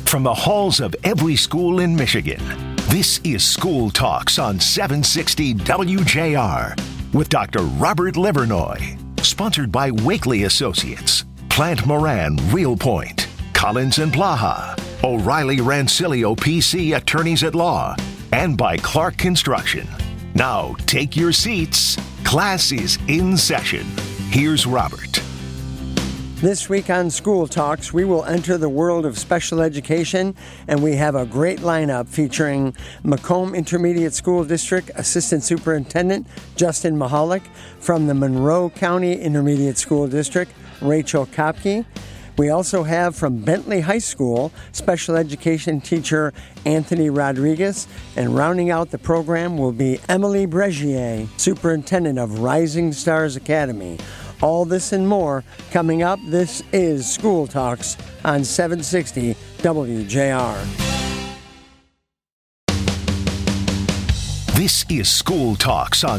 From the halls of every school in Michigan, this is School Talks on 760 WJR with Dr. Robert Livernoy. Sponsored by Wakely Associates, Plant Moran Real Point, Collins and Blaha, O'Reilly Rancilio PC Attorneys at Law, and by Clark Construction. Now take your seats. Class is in session. Here's Robert. This week on School Talks, we will enter the world of special education, and we have a great lineup featuring Macomb Intermediate School District Assistant Superintendent Justin Mahalik, from the Monroe County Intermediate School District, Rachel Kopke. We also have from Bentley High School special education teacher Anthony Rodriguez, and rounding out the program will be Emily Bregier, Superintendent of Rising Stars Academy. All this and more coming up. This is School Talks on 760 WJR. This is School Talks on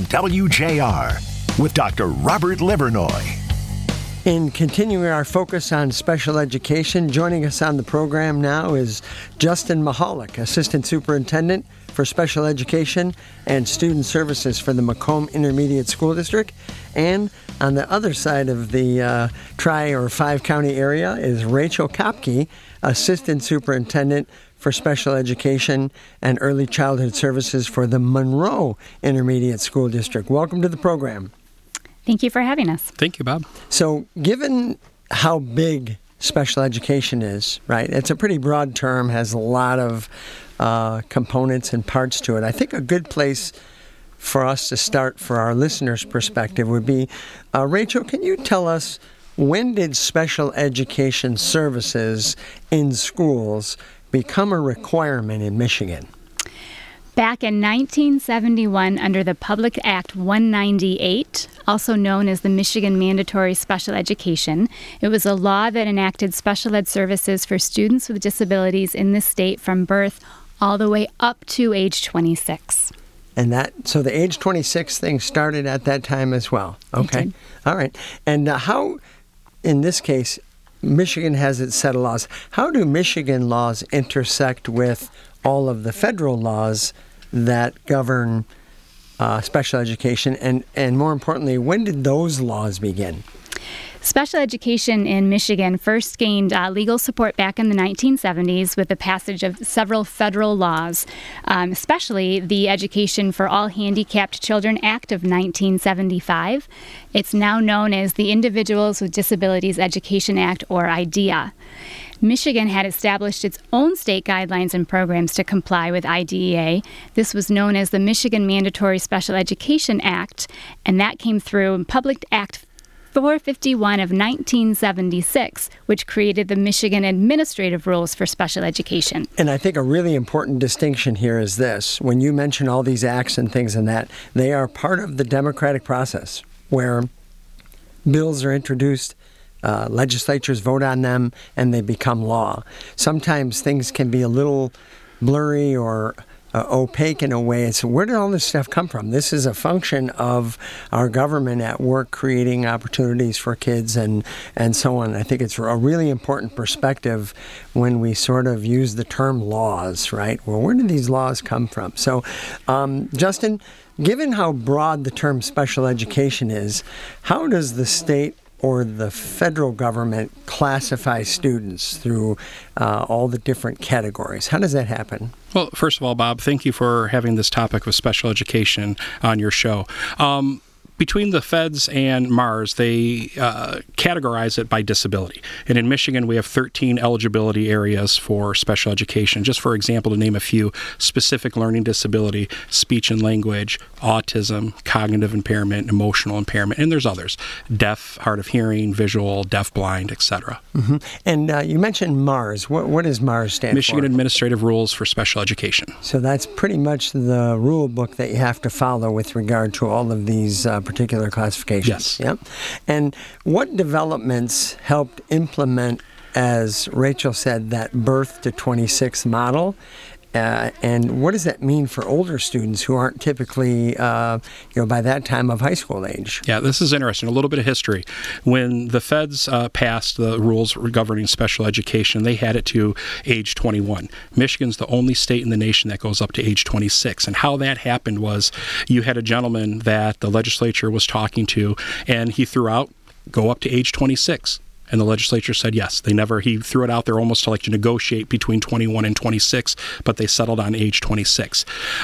WJR with Dr. Robert Livernoy. In continuing our focus on special education, joining us on the program now is Justin Mahalik, Assistant Superintendent for Special Education and Student Services for the Macomb Intermediate School District. And on the other side of the five-county area is Rachel Kopke, Assistant Superintendent for Special Education and Early Childhood Services for the Monroe Intermediate School District. Welcome to the program. Thank you for having us. Thank you, Bob. So, given how big special education is, right, it's a pretty broad term, has a lot of components and parts to it. I think a good place for us to start for our listeners' perspective would be, Rachel, can you tell us, when did special education services in schools become a requirement in Michigan? Back in 1971, under the Public Act 198, also known as the Michigan Mandatory Special Education, it was a law that enacted special ed services for students with disabilities in this state from birth all the way up to age 26. And so the age 26 thing started at that time as well. Okay. All right. And how, in this case, Michigan has its set of laws. How do Michigan laws intersect with all of the federal laws that govern special education? And more importantly, when did those laws begin? Special education in Michigan first gained legal support back in the 1970s with the passage of several federal laws, especially the Education for All Handicapped Children Act of 1975. It's now known as the Individuals with Disabilities Education Act, or IDEA. Michigan had established its own state guidelines and programs to comply with IDEA. This was known as the Michigan Mandatory Special Education Act, and that came through in Public Act 451 of 1976, which created the Michigan Administrative Rules for Special Education. And I think a really important distinction here is this. When you mention all these acts and things and that, they are part of the democratic process where bills are introduced, legislatures vote on them, and they become law. Sometimes things can be a little blurry or opaque in a way. So where did all this stuff come from? This is a function of our government at work creating opportunities for kids and so on. I think it's a really important perspective when we sort of use the term laws, right? Well, where did these laws come from? So, Justin, given how broad the term special education is, how does the state or the federal government classify students through all the different categories? How does that happen? Well, first of all, Bob, thank you for having this topic of special education on your show. Between the feds and MARS, they categorize it by disability. And in Michigan, we have 13 eligibility areas for special education. Just for example, to name a few: specific learning disability, speech and language, autism, cognitive impairment, emotional impairment, and there's others: deaf, hard of hearing, visual, deaf-blind, etc. Mm-hmm. And you mentioned MARS. What does MARS stand for? Michigan Administrative Rules for Special Education. So that's pretty much the rule book that you have to follow with regard to all of these particular classifications. Yes. Yep. And what developments helped implement, as Rachel said, that birth to 26 model? And what does that mean for older students who aren't typically, by that time of high school age? Yeah, this is interesting. A little bit of history. When the feds passed the rules governing special education, they had it to age 21. Michigan's the only state in the nation that goes up to age 26. And how that happened was you had a gentleman that the legislature was talking to, and he threw out, go up to age 26. And the legislature said yes. He threw it out there almost to negotiate between 21 and 26, but they settled on age 26.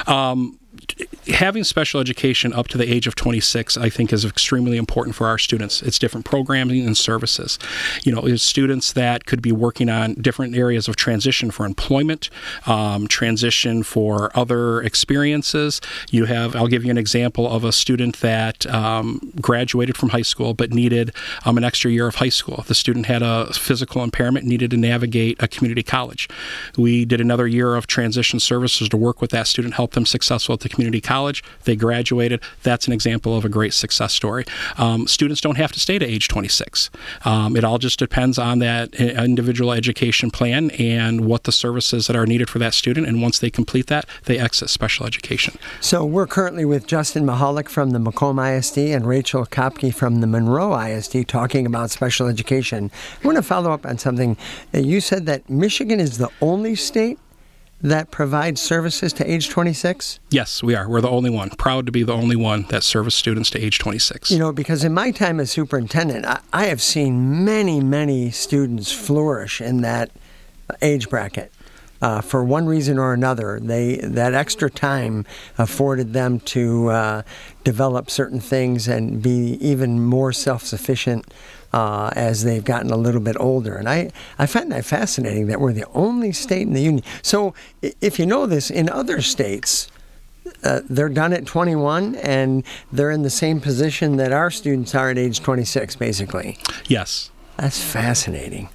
Having special education up to the age of 26, I think, is extremely important for our students. It's different programming and services. It's students that could be working on different areas of transition for employment, transition for other experiences. I'll give you an example of a student that graduated from high school but needed an extra year of high school. The student had a physical impairment, needed to navigate a community college. We did another year of transition services to work with that student, help them successful at the community college. They graduated. That's an example of a great success story. Students don't have to stay to age 26. It all just depends on that individual education plan and what the services that are needed for that student. And once they complete that, they exit special education. So we're currently with Justin Mahalik from the Macomb ISD and Rachel Kopke from the Monroe ISD talking about special education. I want to follow up on something. You said that Michigan is the only state that provides services to age 26? Yes, we are. We're the only one. Proud to be the only one that serves students to age 26. Because in my time as superintendent, I have seen many, many students flourish in that age bracket. For one reason or another, that extra time afforded them to develop certain things and be even more self-sufficient as they've gotten a little bit older. And I find that fascinating that we're the only state in the union. So if you know this, in other states, they're done at 21 and they're in the same position that our students are at age 26, basically. Yes. That's fascinating.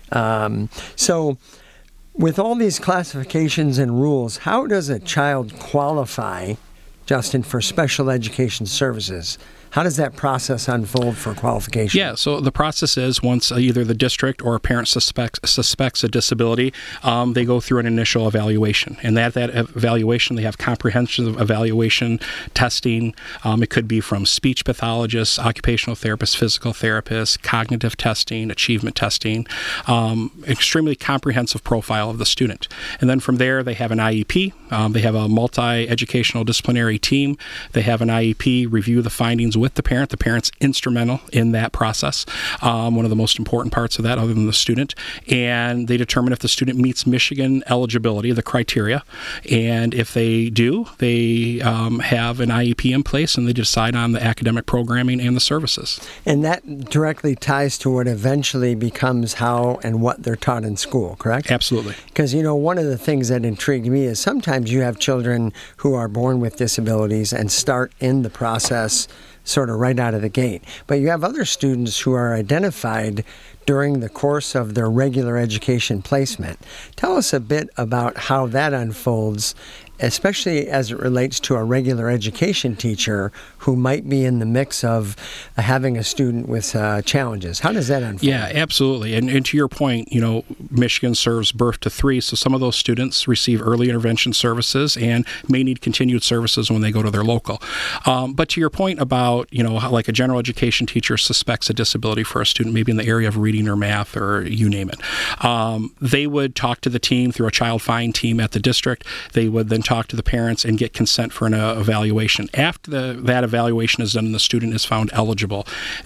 So with all these classifications and rules, how does a child qualify, Justin, for special education services? How does that process unfold for qualification? Yeah, so the process is once either the district or a parent suspects a disability, they go through an initial evaluation. And that evaluation, they have comprehensive evaluation testing. It could be from speech pathologists, occupational therapists, physical therapists, cognitive testing, achievement testing, extremely comprehensive profile of the student. And then from there, they have an IEP. They have a multi-educational disciplinary team. They have an IEP, review the findings with the parent. The parent's instrumental in that process. One of the most important parts of that, other than the student. And they determine if the student meets Michigan eligibility, the criteria. And if they do, they have an IEP in place and they decide on the academic programming and the services. And that directly ties to what eventually becomes how and what they're taught in school, correct? Absolutely. Because, one of the things that intrigued me is sometimes you have children who are born with disabilities and start in the process sort of right out of the gate. But you have other students who are identified during the course of their regular education placement. Tell us a bit about how that unfolds, especially as it relates to a regular education teacher who might be in the mix of having a student with challenges. How does that unfold? Yeah, absolutely. And to your point, Michigan serves birth to 3, so some of those students receive early intervention services and may need continued services when they go to their local. But to your point about, how like a general education teacher suspects a disability for a student, maybe in the area of reading or math or you name it, they would talk to the team through a child find team at the district. They would then talk to the parents and get consent for an evaluation. After that evaluation is done and the student is found eligible,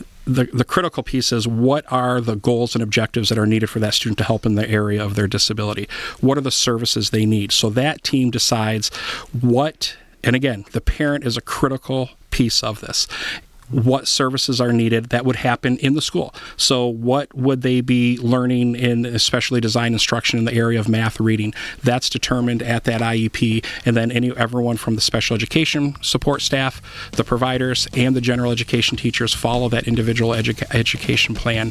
the critical piece is what are the goals and objectives that are needed for that student to help in the area of their disability? What are the services they need? So that team decides what, and again, the parent is a critical piece of this. What services are needed that would happen in the school. So what would they be learning in especially design instruction in the area of math reading? That's determined at that IEP, and then everyone from the special education support staff, the providers, and the general education teachers follow that individual education plan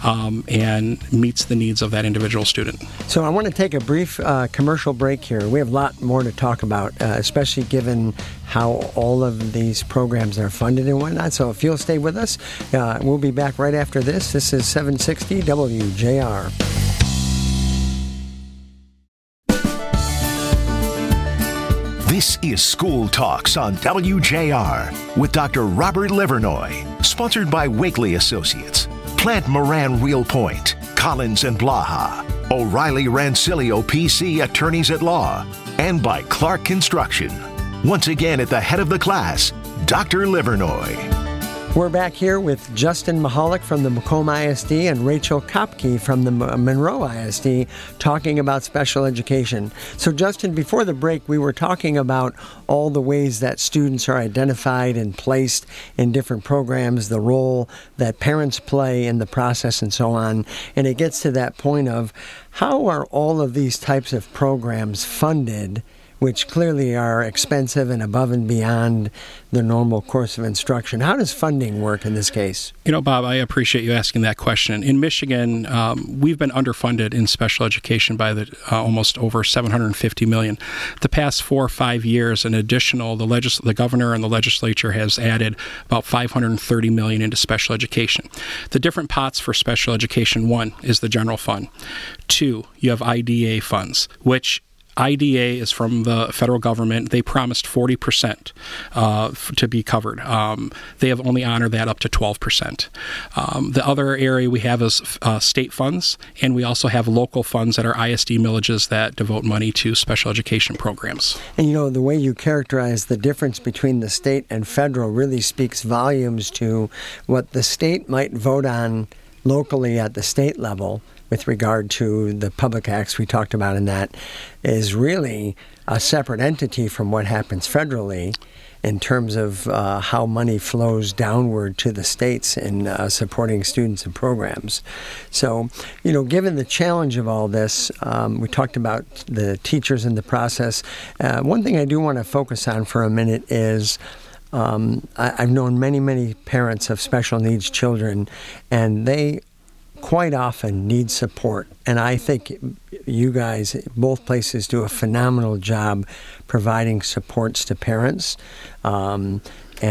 and meets the needs of that individual student. So I want to take a brief commercial break here. We have a lot more to talk about, especially given how all of these programs are funded and whatnot. So if you'll stay with us, we'll be back right after this. This is 760 WJR. This is School Talks on WJR with Dr. Robert Livernoy, sponsored by Wakely Associates, Plant Moran Real Point, Collins and Blaha, O'Reilly Rancilio PC Attorneys at Law, and by Clark Construction. Once again at the head of the class, Dr. Livernoy. We're back here with Justin Mahalik from the Macomb ISD and Rachel Kopke from the Monroe ISD talking about special education. So Justin, before the break, we were talking about all the ways that students are identified and placed in different programs, the role that parents play in the process and so on. And it gets to that point of how are all of these types of programs funded, which clearly are expensive and above and beyond the normal course of instruction. How does funding work in this case? You know, Bob, I appreciate you asking that question. In Michigan, we've been underfunded in special education by almost over $750 million. The past 4 or 5 years, an additional, the governor and the legislature has added about $530 million into special education. The different pots for special education, one is the general fund. Two, you have IDA funds, which IDA is from the federal government. They promised 40% to be covered. They have only honored that up to 12%. The other area we have is state funds, and we also have local funds that are ISD millages that devote money to special education programs. And you know, the way you characterize the difference between the state and federal really speaks volumes to what the state might vote on locally at the state level with regard to the public acts we talked about, and that is really a separate entity from what happens federally in terms of how money flows downward to the states in supporting students and programs. So, you know, given the challenge of all this, we talked about the teachers in the process. One thing I do want to focus on for a minute is I've known many parents of special needs children, and they quite often need support. And I think you guys, both places, do a phenomenal job providing supports to parents. And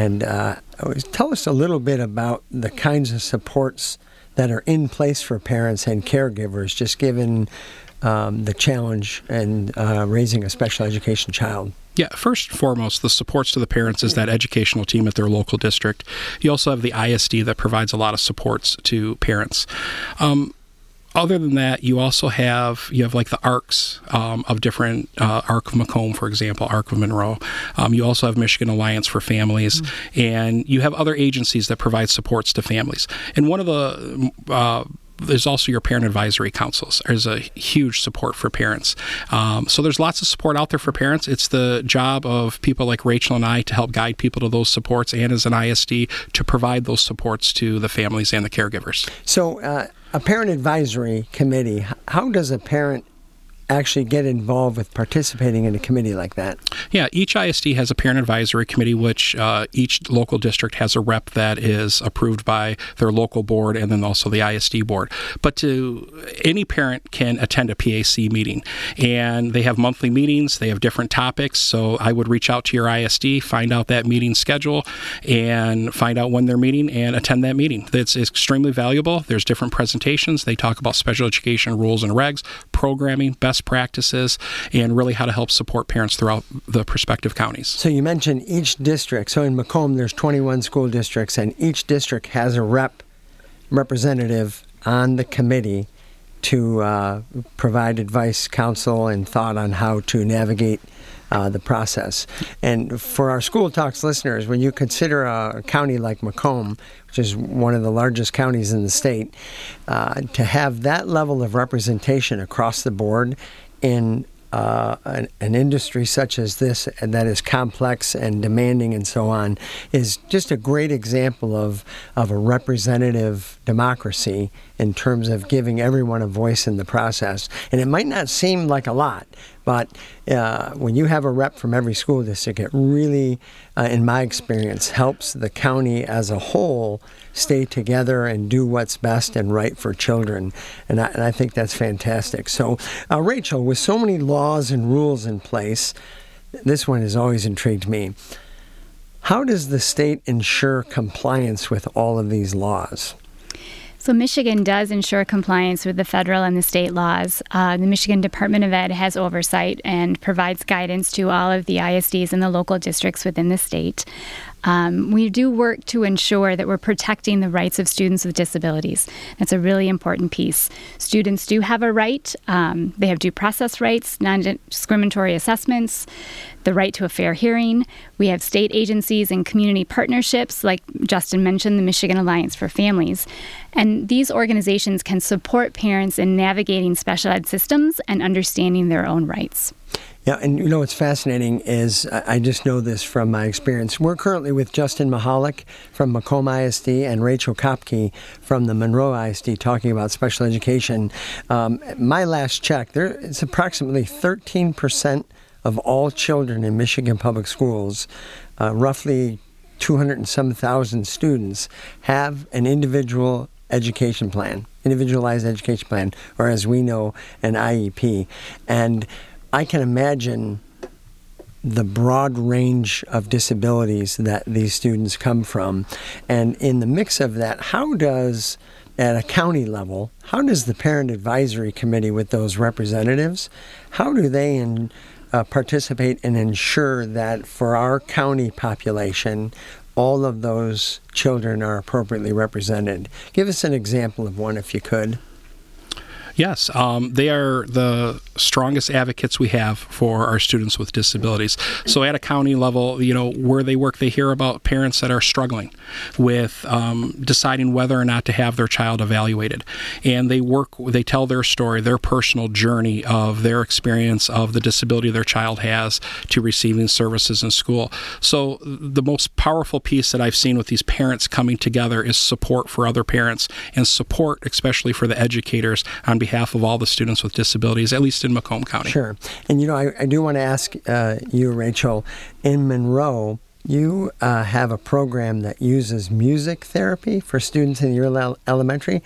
tell us a little bit about the kinds of supports that are in place for parents and caregivers, just given the challenge in raising a special education child. Yeah, first and foremost, the supports to the parents is that educational team at their local district. You also have the ISD that provides a lot of supports to parents. Other than that, you also have like the ARCs of different, ARC of Macomb, for example, ARC of Monroe. You also have Michigan Alliance for Families, and you have other agencies that provide supports to families. And one of the there's also your parent advisory councils. There's a huge support for parents. So there's lots of support out there for parents. It's the job of people like Rachel and I to help guide people to those supports, and as an ISD to provide those supports to the families and the caregivers. So a parent advisory committee, how does a parent actually get involved with participating in a committee like that? Yeah, each ISD has a parent advisory committee, which each local district has a rep that is approved by their local board and then also the ISD board. But any parent can attend a PAC meeting, and they have monthly meetings. They have different topics, so I would reach out to your ISD, find out that meeting schedule, and find out when they're meeting and attend that meeting. It's extremely valuable. There's different presentations. They talk about special education rules and regs, programming, best practices, and really how to help support parents throughout the prospective counties. So you mentioned each district. So in Macomb, there's 21 school districts, and each district has a representative on the committee to provide advice, counsel, and thought on how to navigate the process. And for our School Talks listeners, when you consider a county like Macomb, which is one of the largest counties in the state, to have that level of representation across the board in an industry such as this, and that is complex and demanding and so on, is just a great example of a representative democracy in terms of giving everyone a voice in the process. And it might not seem like a lot, but when you have a rep from every school district, it really, in my experience, helps the county as a whole stay together and do what's best and right for children. And I think that's fantastic. So, Rachel, with so many laws and rules in place, this one has always intrigued me. How does the state ensure compliance with all of these laws? So Michigan does ensure compliance with the federal and the state laws. The Michigan Department of Ed has oversight and provides guidance to all of the ISDs and the local districts within the state. We do work to ensure that we're protecting the rights of students with disabilities. That's a really important piece. Students do have a right. They have due process rights, non-discriminatory assessments, the right to a fair hearing. We have state agencies and community partnerships, like Justin mentioned, the Michigan Alliance for Families. And these organizations can support parents in navigating special ed systems and understanding their own rights. Yeah, and what's fascinating is, I just know this from my experience. We're currently with Justin Mihalik from Macomb ISD and Rachel Kopke from the Monroe ISD talking about special education. My last check, it's approximately 13% of all children in Michigan public schools, roughly 200 and some thousand students, have an individualized education plan, or as we know, an IEP. And I can imagine the broad range of disabilities that these students come from. And in the mix of that, at a county level, how does the Parent Advisory Committee with those representatives, how do they participate and ensure that for our county population, all of those children are appropriately represented? Give us an example of one, if you could. Yes, they are the strongest advocates we have for our students with disabilities. So at a county level, where they work, they hear about parents that are struggling with deciding whether or not to have their child evaluated. And they tell their story, their personal journey of their experience of the disability their child has to receiving services in school. So the most powerful piece that I've seen with these parents coming together is support for other parents and support especially for the educators on behalf of all the students with disabilities, at least in Macomb County. Sure. And, I do want to ask you, Rachel, in Monroe, you have a program that uses music therapy for students in your elementary.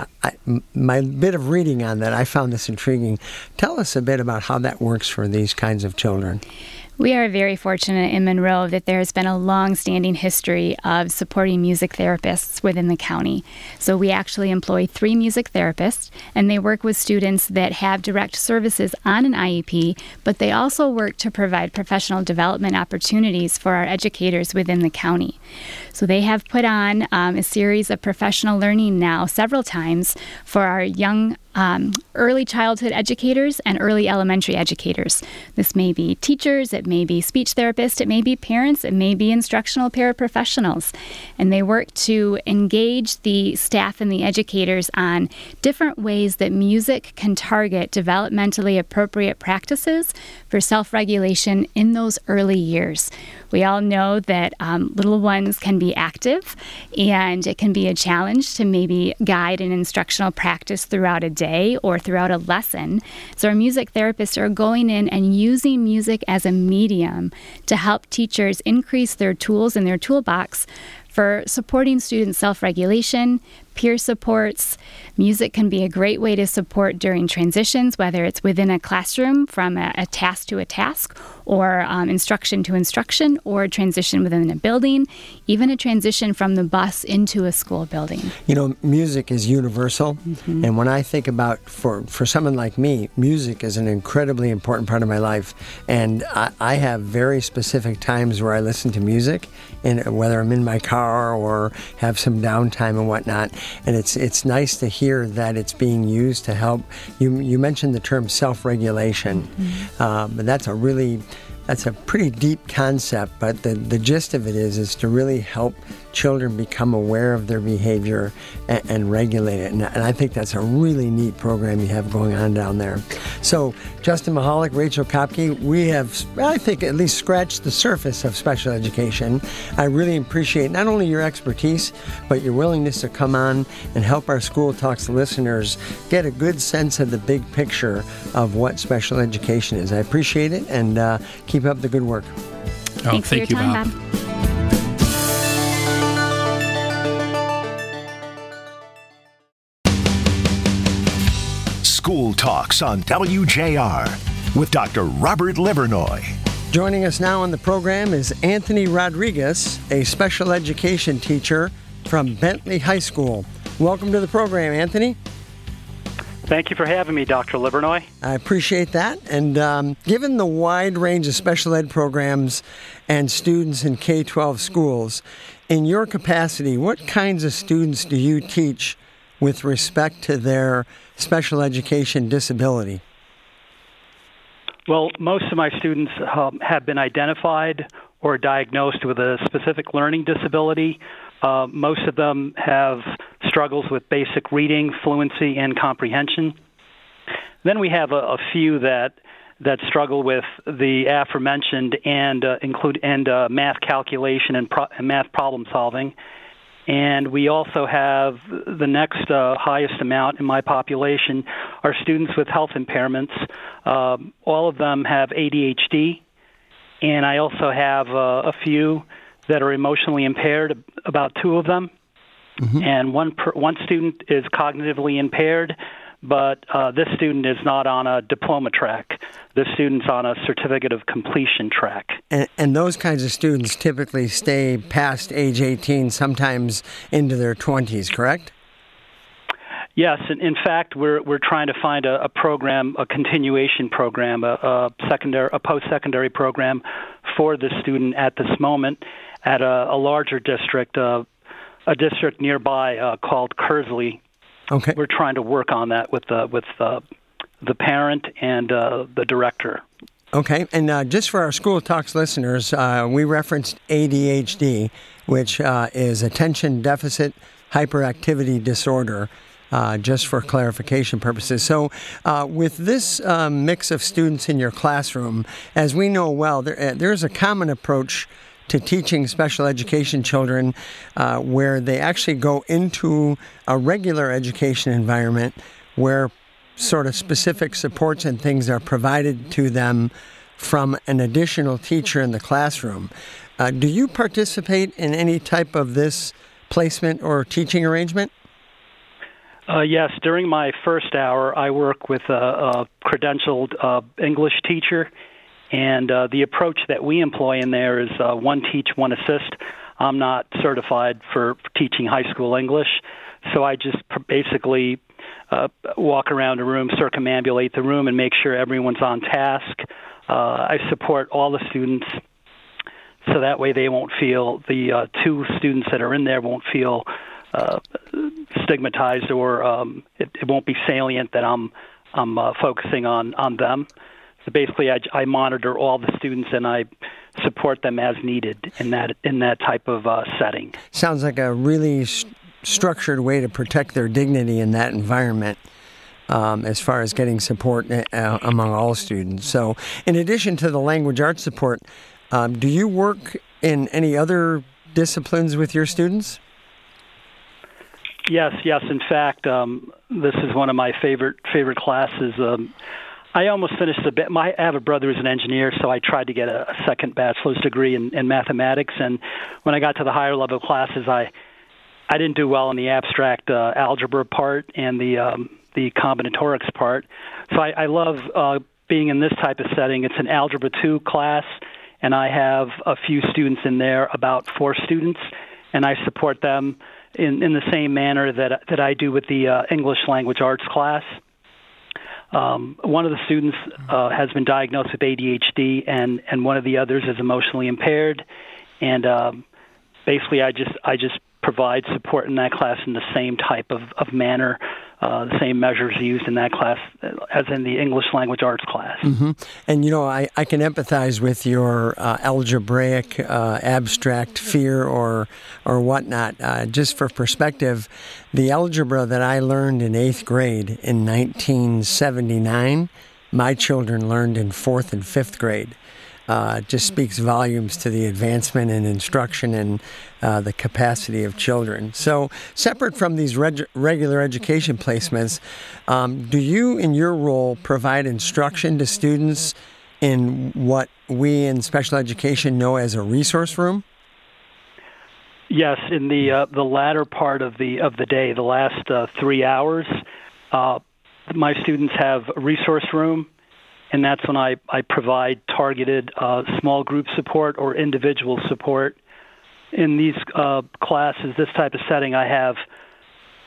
My bit of reading on that, I found this intriguing. Tell us a bit about how that works for these kinds of children. We are very fortunate in Monroe that there has been a long-standing history of supporting music therapists within the county. So we actually employ 3 music therapists, and they work with students that have direct services on an IEP, but they also work to provide professional development opportunities for our educators within the county. So they have put on a series of professional learning now several times for our young early childhood educators and early elementary educators. This may be teachers, it may be speech therapists, it may be parents, it may be instructional paraprofessionals. And they work to engage the staff and the educators on different ways that music can target developmentally appropriate practices for self-regulation in those early years. We all know that little ones can be active, and it can be a challenge to maybe guide an instructional practice throughout a day or throughout a lesson. So our music therapists are going in and using music as a medium to help teachers increase their tools in their toolbox for supporting student self-regulation, peer supports. Music can be a great way to support during transitions, whether it's within a classroom from a task to a task, or instruction to instruction, or a transition within a building, even a transition from the bus into a school building. Music is universal, and when I think about, for someone like me, music is an incredibly important part of my life, and I have very specific times where I listen to music, and whether I'm in my car or have some downtime and whatnot. And it's nice to hear that it's being used to help. You mentioned the term self-regulation, but that's a pretty deep concept, but the gist of it is to really help children become aware of their behavior and regulate it. And I think that's a really neat program you have going on down there. So, Justin Mihalik, Rachel Kopke, we have, I think, at least scratched the surface of special education. I really appreciate not only your expertise, but your willingness to come on and help our School Talks listeners get a good sense of the big picture of what special education is. I appreciate it, and keep up the good work. Thanks for your time, Bob. School Talks on WJR with Dr. Robert Livernoy. Joining us now on the program is Anthony Rodriguez, a special education teacher from Bentley High School. Welcome to the program, Anthony. Thank you for having me, Dr. Livernoy. I appreciate that. And given the wide range of special ed programs and students in K-12 schools, in your capacity, what kinds of students do you teach with respect to their special education disability? Well, most of my students have been identified or diagnosed with a specific learning disability. Most of them have struggles with basic reading, fluency, and comprehension. Then we have a few that struggle with the aforementioned and include math calculation and math problem solving. And we also have the next highest amount in my population are students with health impairments. All of them have ADHD, and I also have a few that are emotionally impaired, about 2 of them. Mm-hmm. And one student is cognitively impaired, but this student is not on a diploma track. This student's on a certificate of completion track. And those kinds of students typically stay past age 18, sometimes into their 20s, correct? Yes, and in fact, we're trying to find a program, a continuation program, a post-secondary program for the student at this moment at a larger district, a district nearby called Kearsley. Okay. We're trying to work on that with the parent and the director. Okay, and just for our School Talks listeners, we referenced ADHD, which is Attention Deficit Hyperactivity Disorder, just for clarification purposes. So with this mix of students in your classroom, as we know well, there's a common approach to teaching special education children where they actually go into a regular education environment where sort of specific supports and things are provided to them from an additional teacher in the classroom. Do you participate in any type of this placement or teaching arrangement? Yes. During my first hour, I work with a credentialed English teacher. And the approach that we employ in there is one teach, one assist. I'm not certified for teaching high school English, so I just basically walk around a room, circumambulate the room, and make sure everyone's on task. I support all the students, so that way they won't feel, the 2 students that are in there won't feel stigmatized, or it won't be salient that I'm focusing on them. So basically, I monitor all the students and I support them as needed in that type of setting. Sounds like a really structured way to protect their dignity in that environment, as far as getting support among all students. So, in addition to the language arts support, do you work in any other disciplines with your students? Yes. In fact, this is one of my favorite classes. I almost finished I have a brother who's an engineer, so I tried to get a second bachelor's degree in mathematics. And when I got to the higher level classes, I didn't do well in the abstract algebra part and the combinatorics part. So I love being in this type of setting. It's an Algebra 2 class, and I have a few students in there, about 4 students, and I support them in the same manner that I do with the English language arts class. One of the students has been diagnosed with ADHD, and one of the others is emotionally impaired. And basically, I just provide support in that class in the same type of manner, the same measures used in that class as in the English language arts class. Mm-hmm. And, I can empathize with your algebraic abstract fear or whatnot. Just for perspective, the algebra that I learned in 8th grade in 1979, my children learned in 4th and 5th grade. Just speaks volumes to the advancement in instruction and the capacity of children. So, separate from these regular education placements, do you, in your role, provide instruction to students in what we in special education know as a resource room? Yes, in the latter part of the day, the last 3 hours, my students have a resource room. And that's when I provide targeted small group support or individual support. In these classes, this type of setting, I have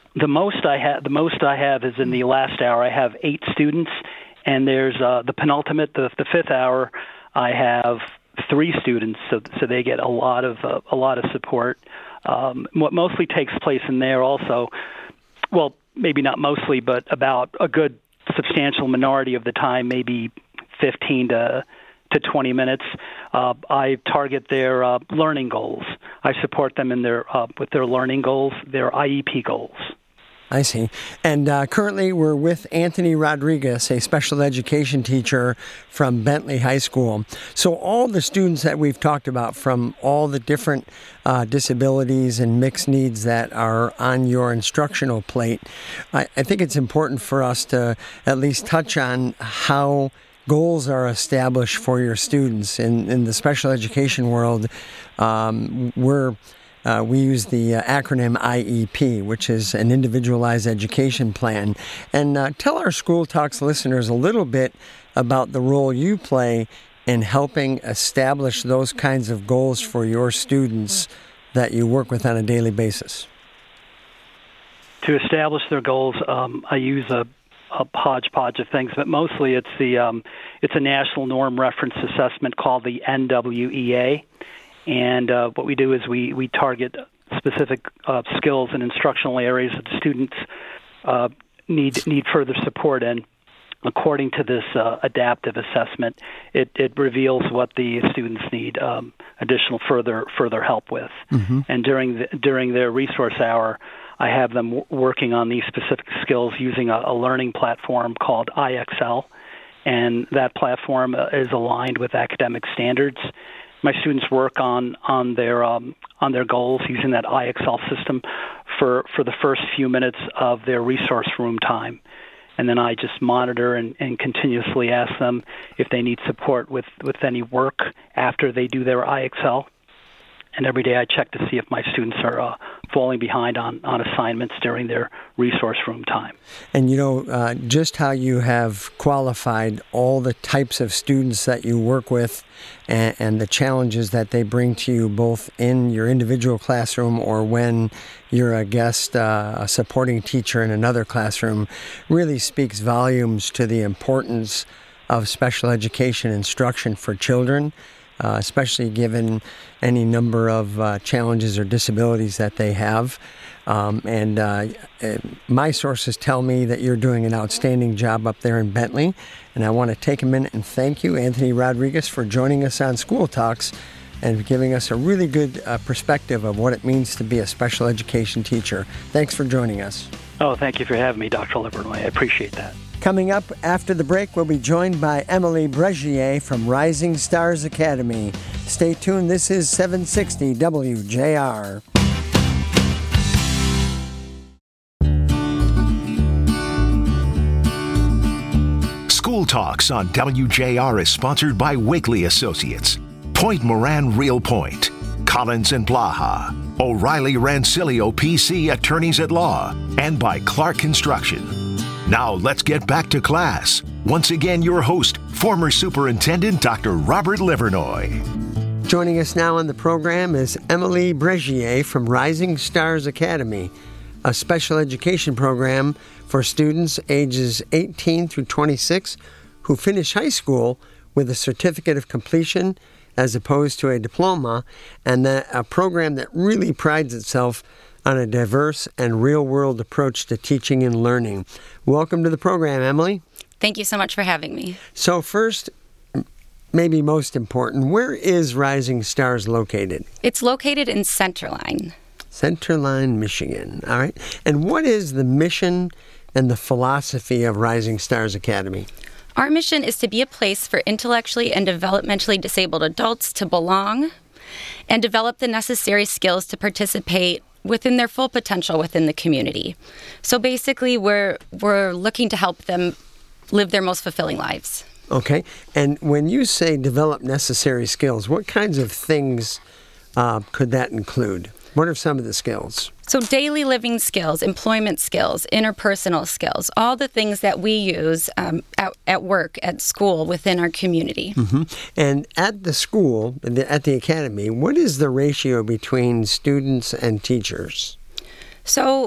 The most I have is in the last hour. I have 8 students, and there's the penultimate, the 5th hour. I have 3 students, so they get a lot of support. What mostly takes place in there also, well, maybe not mostly, but about a good substantial minority of the time, maybe 15 to 20 minutes, I target their learning goals. I support them in with their learning goals, their IEP goals. I see. And currently we're with Anthony Rodriguez, a special education teacher from Bentley High School. So all the students that we've talked about from all the different disabilities and mixed needs that are on your instructional plate, I think it's important for us to at least touch on how goals are established for your students. In the special education world, we use the acronym IEP, which is an individualized education plan. And tell our School Talks listeners a little bit about the role you play in helping establish those kinds of goals for your students that you work with on a daily basis. To establish their goals, I use a hodgepodge of things, but mostly it's a national norm reference assessment called the NWEA. And what we do is we target specific skills and instructional areas that students need further support in. According to this adaptive assessment, it reveals what the students need additional further help with. Mm-hmm. And during their resource hour, I have them working on these specific skills using a learning platform called IXL, and that platform is aligned with academic standards. My students work on their goals using that IXL system for the first few minutes of their resource room time. And then I just monitor and continuously ask them if they need support with any work after they do their IXL. And every day I check to see if my students are falling behind on assignments during their resource room time. And just how you have qualified all the types of students that you work with and the challenges that they bring to you both in your individual classroom or when you're a guest, a supporting teacher in another classroom, really speaks volumes to the importance of special education instruction for children. Especially given any number of challenges or disabilities that they have. My sources tell me that you're doing an outstanding job up there in Bentley. And I want to take a minute and thank you, Anthony Rodriguez, for joining us on School Talks and giving us a really good perspective of what it means to be a special education teacher. Thanks for joining us. Oh, thank you for having me, Dr. Livernoy. I appreciate that. Coming up after the break, we'll be joined by Emily Bregier from Rising Stars Academy. Stay tuned. This is 760 WJR. School Talks on WJR is sponsored by Wakely Associates, Point Moran Real Point, Collins and Blaha, O'Reilly Rancilio PC Attorneys at Law, and by Clark Construction. Now let's get back to class. Once again, your host, former Superintendent Dr. Robert Livernoy. Joining us now on the program is Emily Bregier from Rising Stars Academy, a special education program for students ages 18 through 26 who finish high school with a certificate of completion as opposed to a diploma, and a program that really prides itself on a diverse and real-world approach to teaching and learning. Welcome to the program, Emily. Thank you so much for having me. So first, maybe most important, where is Rising Stars located? It's located in Centerline. Centerline, Michigan. All right. And what is the mission and the philosophy of Rising Stars Academy? Our mission is to be a place for intellectually and developmentally disabled adults to belong and develop the necessary skills to participate within their full potential within the community. So basically, we're looking to help them live their most fulfilling lives. Okay. And when you say develop necessary skills, what kinds of things could that include? What are some of the skills? So daily living skills, employment skills, interpersonal skills, all the things that we use at work, at school, within our community. Mm-hmm. And at the school, at the academy, what is the ratio between students and teachers? So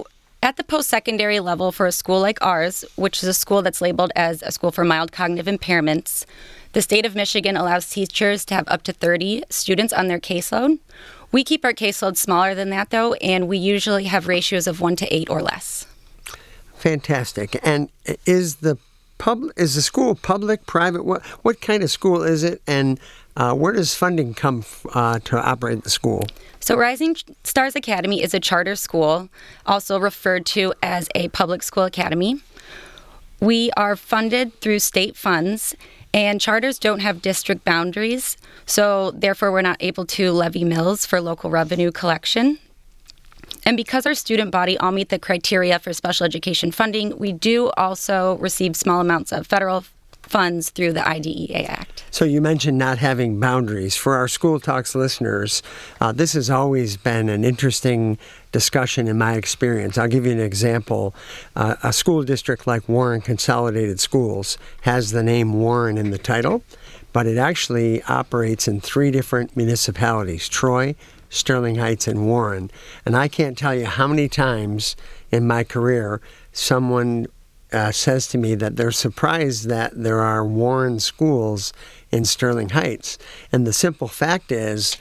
At the post-secondary level for a school like ours, which is a school that's labeled as a school for mild cognitive impairments, the state of Michigan allows teachers to have up to 30 students on their caseload. We keep our caseload smaller than that, though, and we usually have ratios of 1 to 8 or less. Fantastic. And is the school public, private? What kind of school is it, and where does funding come to operate the school? So Rising Stars Academy is a charter school, also referred to as a public school academy. We are funded through state funds, and charters don't have district boundaries, so therefore we're not able to levy mills for local revenue collection. And because our student body all meet the criteria for special education funding, we do also receive small amounts of federal funds through the IDEA Act. So you mentioned not having boundaries. For our School Talks listeners, this has always been an interesting discussion in my experience. I'll give you an example. A school district like Warren Consolidated Schools has the name Warren in the title, but it actually operates in 3 different municipalities: Troy, Sterling Heights, and Warren. And I can't tell you how many times in my career someone says to me that they're surprised that there are Warren schools in Sterling Heights. And the simple fact is,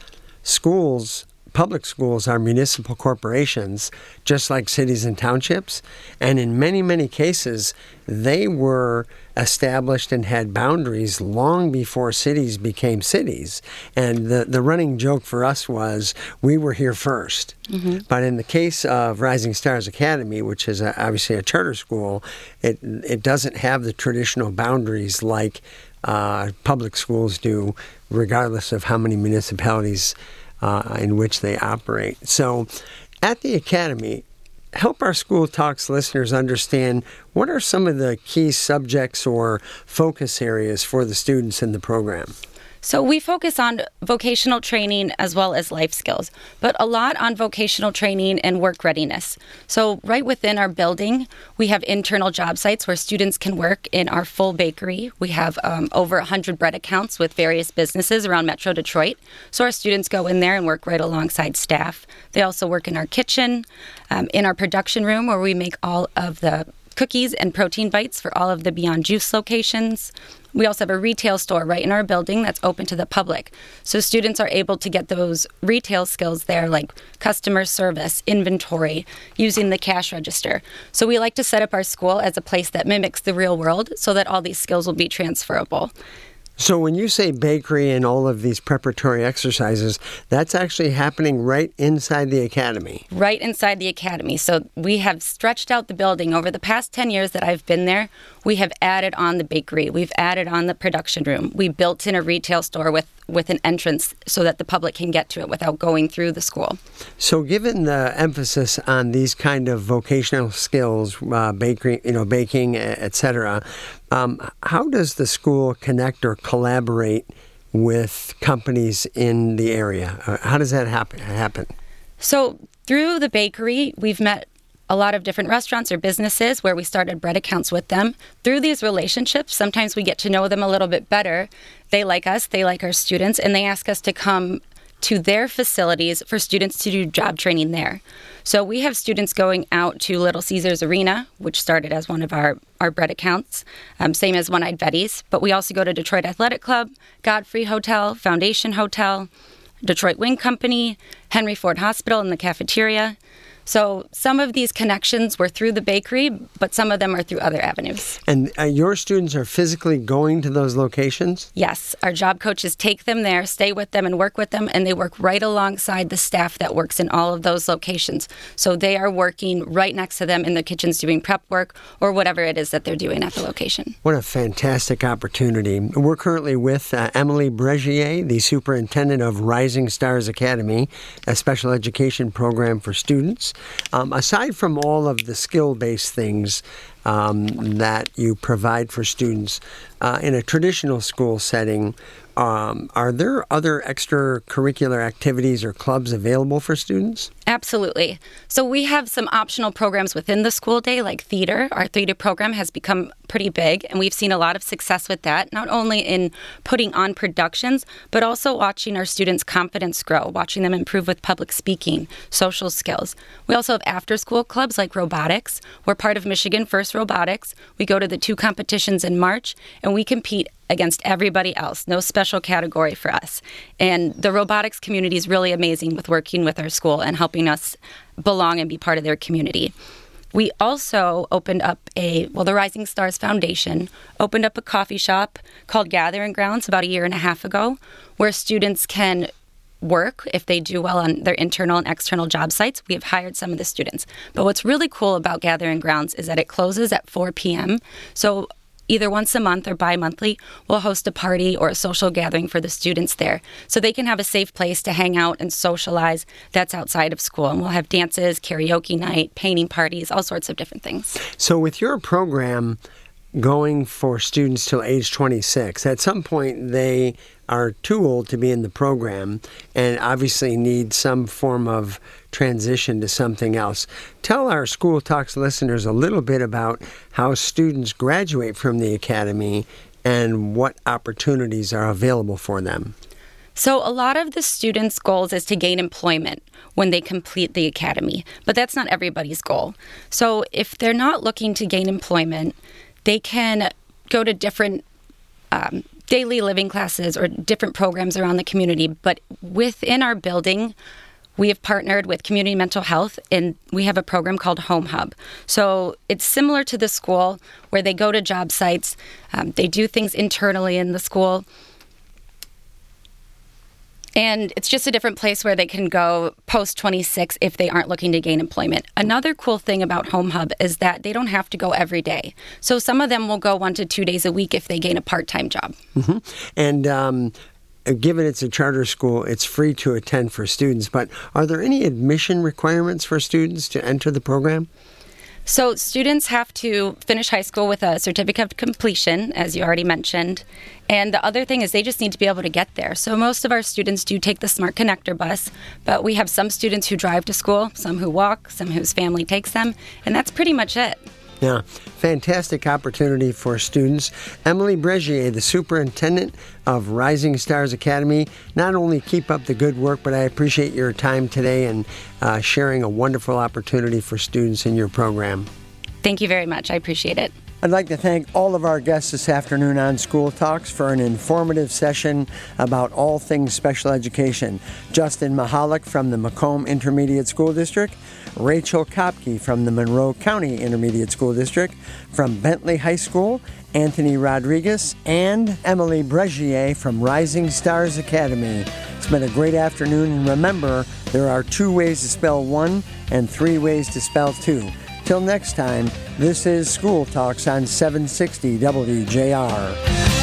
public schools are municipal corporations, just like cities and townships. And in many, many cases, they were established and had boundaries long before cities became cities. And the running joke for us was, we were here first. Mm-hmm. But in the case of Rising Stars Academy, which is obviously a charter school, it doesn't have the traditional boundaries like public schools do, regardless of how many municipalities in which they operate. So at the Academy, help our School Talks listeners understand what are some of the key subjects or focus areas for the students in the program. So we focus on vocational training as well as life skills, but a lot on vocational training and work readiness. So right within our building, we have internal job sites where students can work in our full bakery. We have over 100 bread accounts with various businesses around Metro Detroit. So our students go in there and work right alongside staff. They also work in our kitchen, in our production room where we make all of the cookies and protein bites for all of the Beyond Juice locations. We also have a retail store right in our building that's open to the public. So students are able to get those retail skills there, like customer service, inventory, using the cash register. So we like to set up our school as a place that mimics the real world so that all these skills will be transferable. So when you say bakery and all of these preparatory exercises, that's actually happening right inside the academy? Right inside the academy. So we have stretched out the building. Over the past 10 years that I've been there, we have added on the bakery. We've added on the production room. We built in a retail store with an entrance so that the public can get to it without going through the school. So given the emphasis on these kind of vocational skills, baking, etc., how does the school connect or collaborate with companies in the area? How does that happen? So through the bakery, we've met a lot of different restaurants or businesses where we started bread accounts with them. Through these relationships, sometimes we get to know them a little bit better. They like us, they like our students, and they ask us to come to their facilities for students to do job training there. So we have students going out to Little Caesars Arena, which started as one of our bread accounts, same as One-Eyed Betty's. But we also go to Detroit Athletic Club, Godfrey Hotel, Foundation Hotel, Detroit Wing Company, Henry Ford Hospital, and the cafeteria. So some of these connections were through the bakery, but some of them are through other avenues. And your students are physically going to those locations? Yes. Our job coaches take them there, stay with them, and work with them, and they work right alongside the staff that works in all of those locations. So they are working right next to them in the kitchens doing prep work or whatever it is that they're doing at the location. What a fantastic opportunity. We're currently with Emily Bregier, the superintendent of Rising Stars Academy, a special education program for students. Aside from all of the skill-based things that you provide for students, in a traditional school setting, are there other extracurricular activities or clubs available for students? Absolutely. So we have some optional programs within the school day, like theater. Our theater program has become pretty big, and we've seen a lot of success with that, not only in putting on productions, but also watching our students' confidence grow, watching them improve with public speaking, social skills. We also have after-school clubs like robotics. We're part of Michigan First Robotics. We go to the 2 competitions in March, and we compete against everybody else. No special category for us. And the robotics community is really amazing with working with our school and helping us belong and be part of their community. We also opened up the Rising Stars Foundation opened up a coffee shop called Gathering Grounds about 1.5 years ago, where students can work if they do well on their internal and external job sites. We have hired some of the students. But what's really cool about Gathering Grounds is that it closes at 4 p.m. So either once a month or bi-monthly, we'll host a party or a social gathering for the students there so they can have a safe place to hang out and socialize that's outside of school. And we'll have dances, karaoke night, painting parties, all sorts of different things. So with your program going for students till age 26, at some point they are too old to be in the program and obviously need some form of transition to something else. Tell our School Talks listeners a little bit about how students graduate from the academy and what opportunities are available for them. So a lot of the students' goals is to gain employment when they complete the academy, but that's not everybody's goal. So if they're not looking to gain employment, they can go to different daily living classes or different programs around the community. But within our building, we have partnered with Community Mental Health, and we have a program called Home Hub. So it's similar to the school where they go to job sites. They do things internally in the school. And it's just a different place where they can go post-26 if they aren't looking to gain employment. Another cool thing about Home Hub is that they don't have to go every day. So some of them will go 1 to 2 days a week if they gain a part-time job. Mm-hmm. And given it's a charter school, it's free to attend for students. But are there any admission requirements for students to enter the program? So students have to finish high school with a certificate of completion, as you already mentioned. And the other thing is they just need to be able to get there. So most of our students do take the Smart Connector bus, but we have some students who drive to school, some who walk, some whose family takes them, and that's pretty much it. Yeah, fantastic opportunity for students. Emily Bregier, the superintendent of Rising Stars Academy, not only keep up the good work, but I appreciate your time today and sharing a wonderful opportunity for students in your program. Thank you very much. I appreciate it. I'd like to thank all of our guests this afternoon on School Talks for an informative session about all things special education. Justin Mahalik from the Macomb Intermediate School District, Rachel Kopke from the Monroe County Intermediate School District, from Bentley High School, Anthony Rodriguez, and Emily Bregier from Rising Stars Academy. It's been a great afternoon, and remember, there are 2 ways to spell 1 and 3 ways to spell 2. Till next time, this is School Talks on 760 WJR.